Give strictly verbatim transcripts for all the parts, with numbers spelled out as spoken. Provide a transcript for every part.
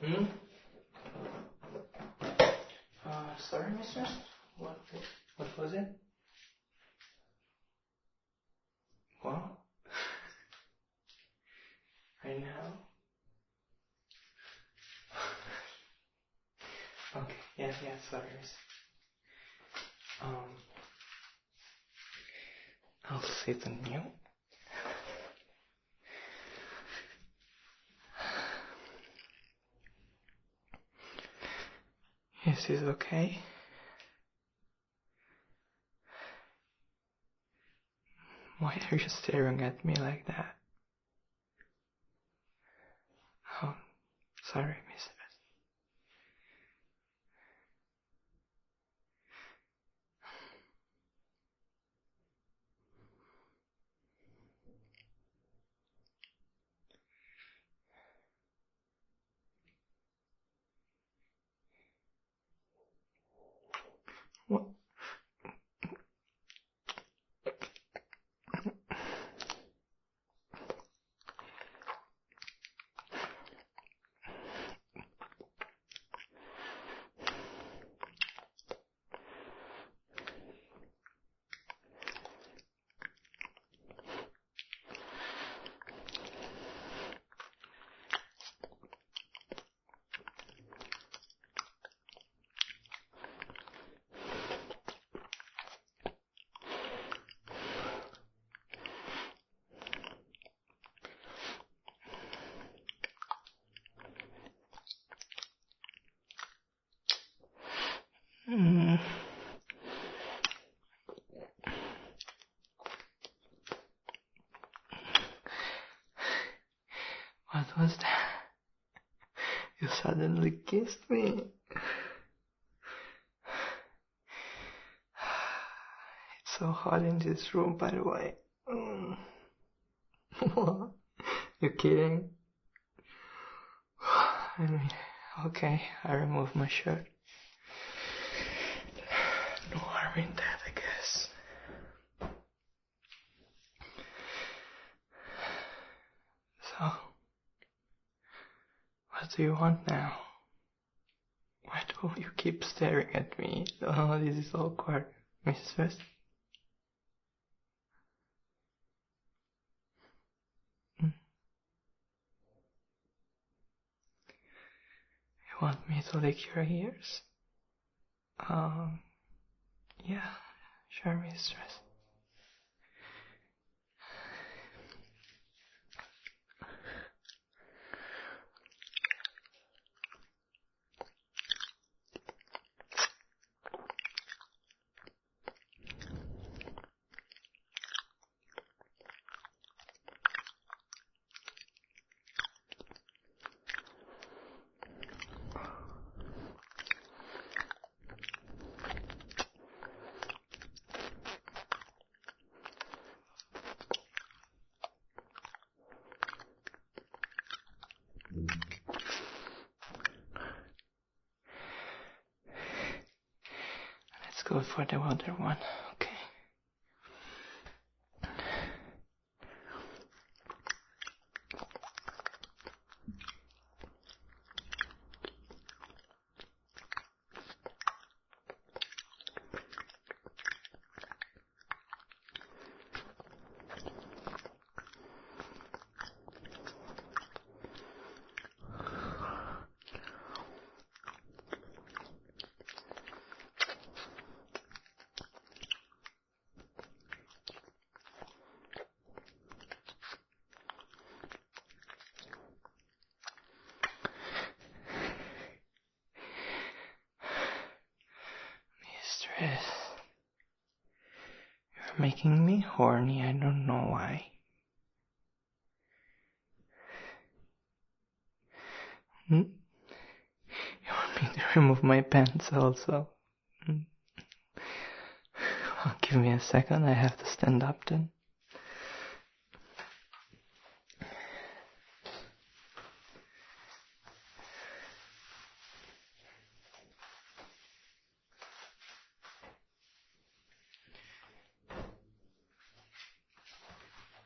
Hmm? Uh, sorry, mister? What, what was it? What? Right now? Okay, yeah, yeah, sorry, mister. Um, I'll sit on mute. Is this okay? Why are you staring at me like that? Oh, sorry, mister. What? Mm. What was that? You suddenly kissed me. It's so hot in this room, by the way. Mm. What? You're kidding? I mean, okay, I remove my shirt. No harm in that, I guess. So, what do you want now? Why do you keep staring at me? Oh, this is awkward, mistress. Hmm? You want me to lick your ears? Um, yeah, sure, mistress. Let's go for the other one, okay? Mistress, you're making me horny, I don't know why. Hmm? You want me to remove my pants also? Hmm? Well, give me a second, I have to stand up then.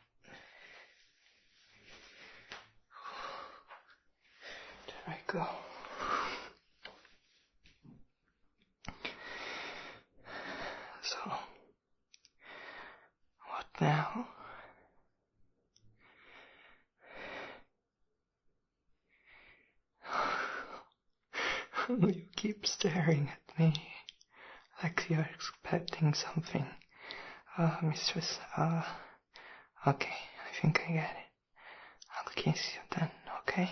There I go. now. You keep staring at me like you're expecting something. Uh, mistress, uh, okay, I think I get it. I'll kiss you then, okay?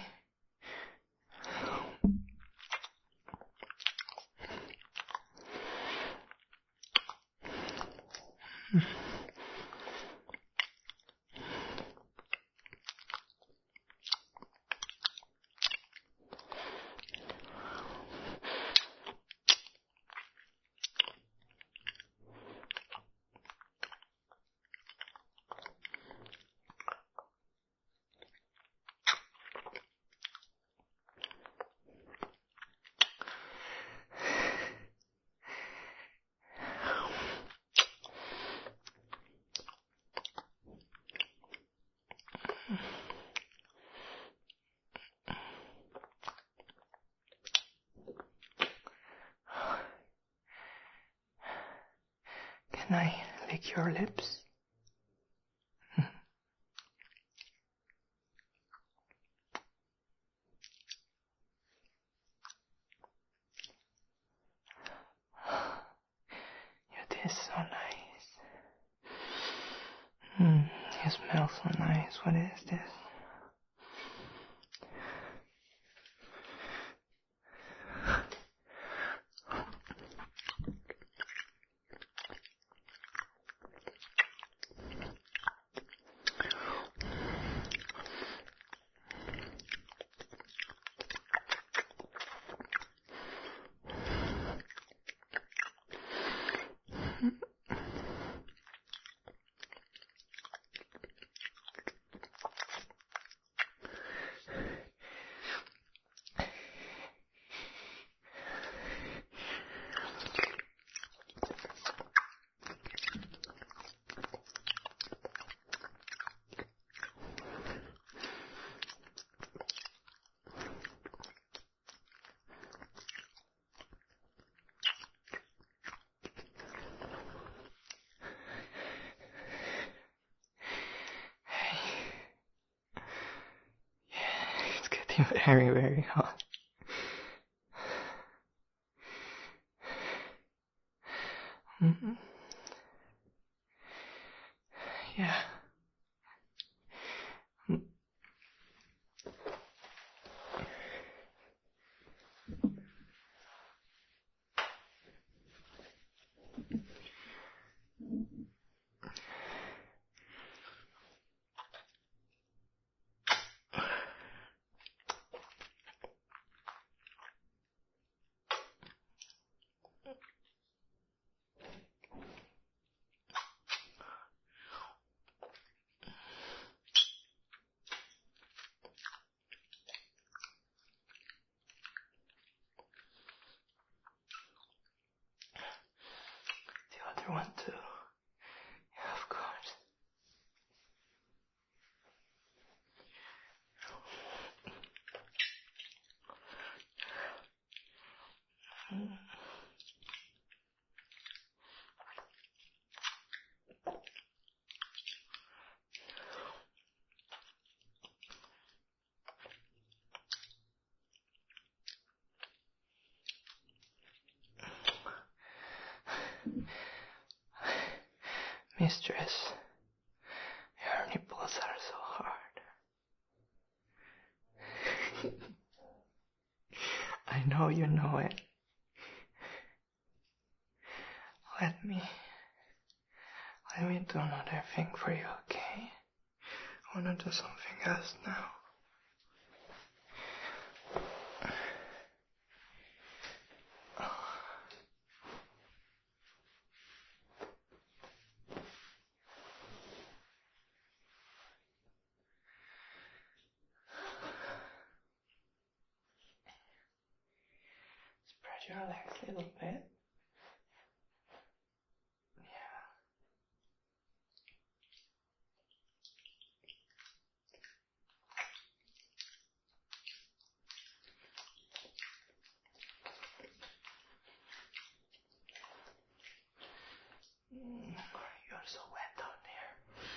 Can I lick your lips? Your taste so nice. Mm, you smell so nice. What is this? Very, very hot. Mm-hmm. Yeah. The other one too. Yeah, of course. Mm. Mistress, your nipples are so hard. I know you know it. Let me, let me do another thing for you, okay? I wanna do something else now. Spread your legs a little bit. Mm, you're so wet down there.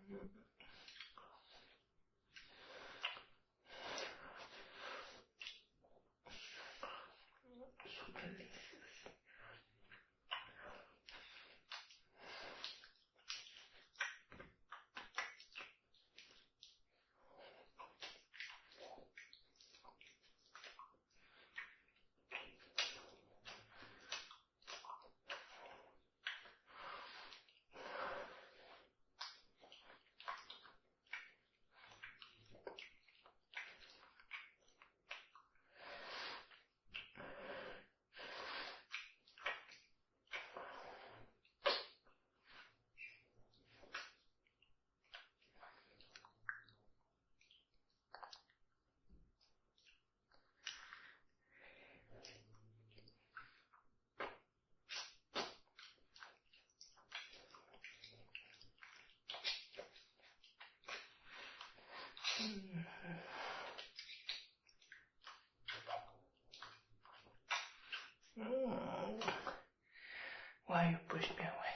Why you push me away?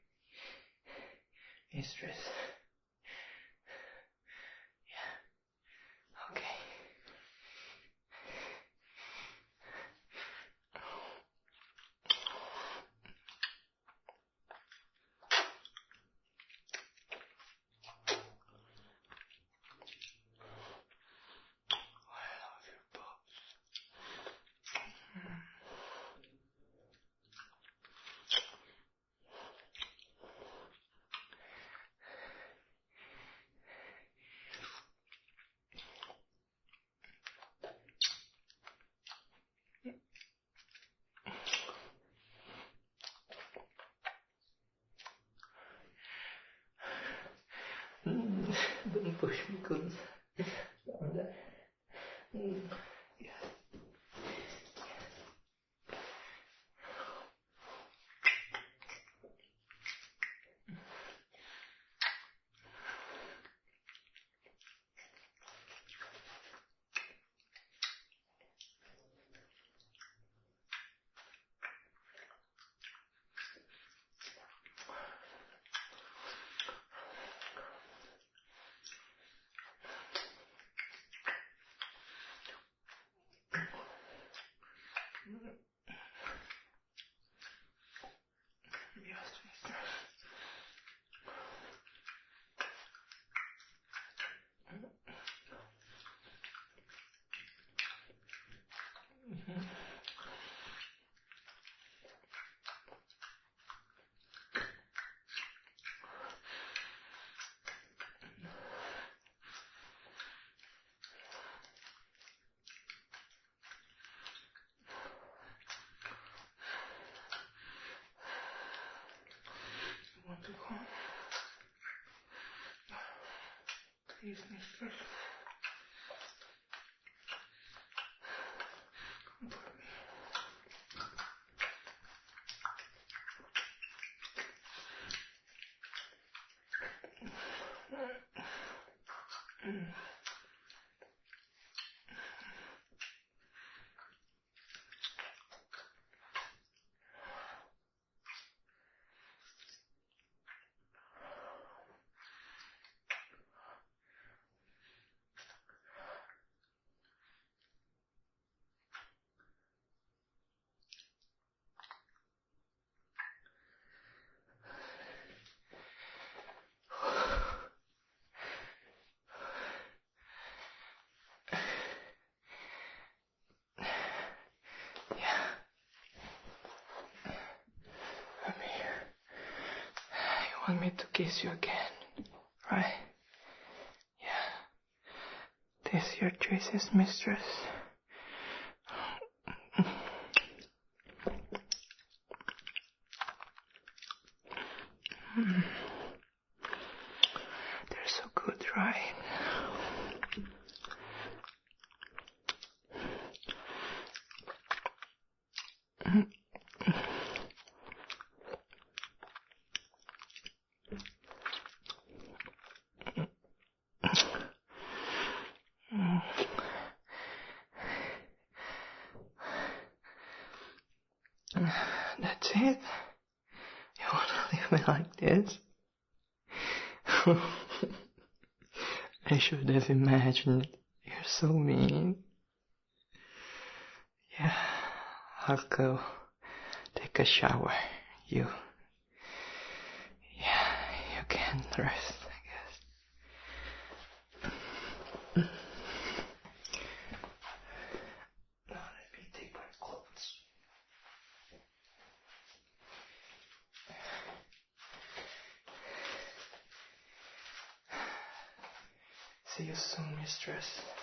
Mistress. Yeah. Okay. I love your boobs. Mm. Don't push me, cause I'm there. Mm. Yes. Yes, mister. Mm-hmm. You want to go? Please, mister. Come for me. I'm here. You want me to kiss you again, right? Yeah. This your choices, mistress. They're so good, right? That's it? You wanna leave me like this? I should have imagined. You're so mean. Yeah, I'll go take a shower. You... Yeah, you can rest, I guess. Now let me take my clothes. See you soon, mistress.